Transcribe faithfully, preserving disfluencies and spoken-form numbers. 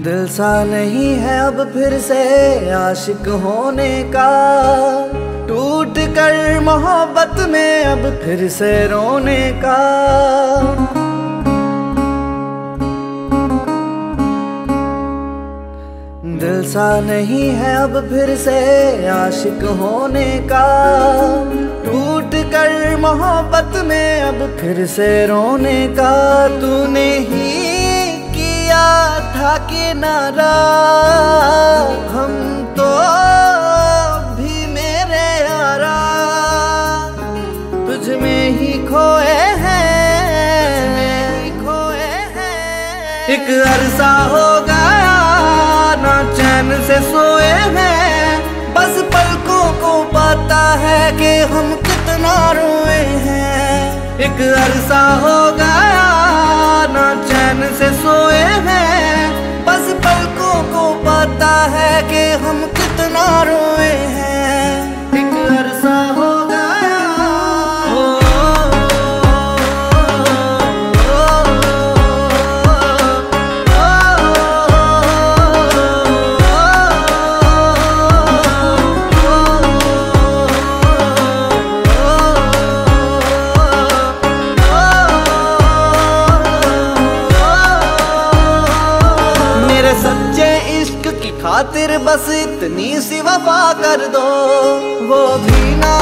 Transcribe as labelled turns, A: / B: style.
A: दिल सा नहीं है अब फिर से आशिक होने का, टूट कर मोहब्बत में अब फिर से रोने का। दिल सा नहीं है अब फिर से आशिक होने का, टूट कर मोहब्बत में अब फिर से रोने का। तूने ही किया था किनारा, हम तो भी मेरे यारा तुझ में ही खोए हैं, खोए हैं। एक अरसा हो गया ना चैन से सोए हैं, बस पलकों को पता है कि हम कितना रोए हैं। एक अरसा हो गया ना चैन से सोए हैं, बस पलकों को पता है कि हम कितना रोए हैं। एक अरसा हो गया हो, सच्चे इश्क की खातिर बस इतनी सी वफा कर दो, वो भी ना